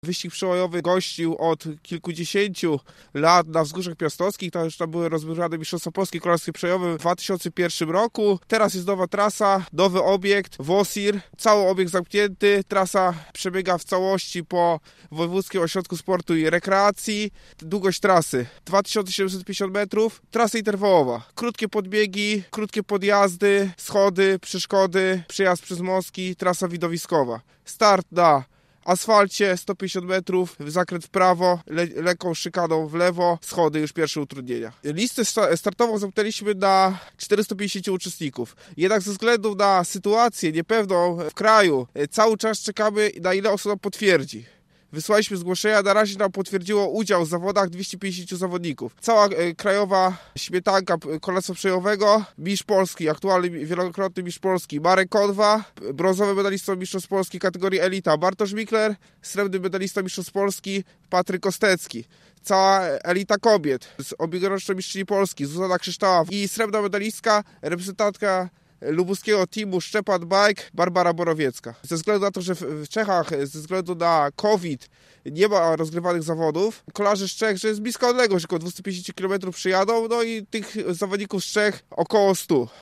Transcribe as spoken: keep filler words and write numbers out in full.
Wyścig przełajowy gościł od kilkudziesięciu lat na Wzgórzach Piastowskich. Tam już tam były rozgrywane Mistrzostwa Polski w kolarstwie przełajowym w dwa tysiące pierwszym roku. Teraz jest nowa trasa, nowy obiekt, WOSIR. Cały obiekt zamknięty. Trasa przebiega w całości po Wojewódzkim Ośrodku Sportu i Rekreacji. Długość trasy dwa tysiące siedemset pięćdziesiąt metrów. Trasa interwałowa. Krótkie podbiegi, krótkie podjazdy, schody, przeszkody, przejazd przez mostki, trasa widowiskowa. Start na asfalcie sto pięćdziesiąt metrów, zakręt w prawo, le lekką szykaną w lewo, schody już pierwsze utrudnienia. Listę startową zamknęliśmy na czterystu pięćdziesięciu uczestników. Jednak ze względu na sytuację niepewną w kraju, cały czas czekamy, na ile osób nam potwierdzi. Wysłaliśmy zgłoszenia, na razie nam potwierdziło udział w zawodach dwieście pięćdziesięciu zawodników. Cała e, krajowa śmietanka kolarstwa przełajowego, mistrz Polski, aktualny wielokrotny mistrz Polski Marek Konwa, brązowy medalista mistrzostw Polski kategorii elita Bartosz Mikler, srebrny medalista mistrzostw Polski Patryk Kostecki. Cała elita kobiet, ubiegłoroczna mistrzyni Polski Zuzanna Krzysztof i srebrna medalistka, reprezentantka lubuskiego teamu Szczepan Bike Barbara Borowiecka. Ze względu na to, że w Czechach ze względu na COVID nie ma rozgrywanych zawodów, kolarze z Czech, że jest blisko odległość, około dwieście pięćdziesiąt kilometrów przyjadą, no i tych zawodników z Czech około stu.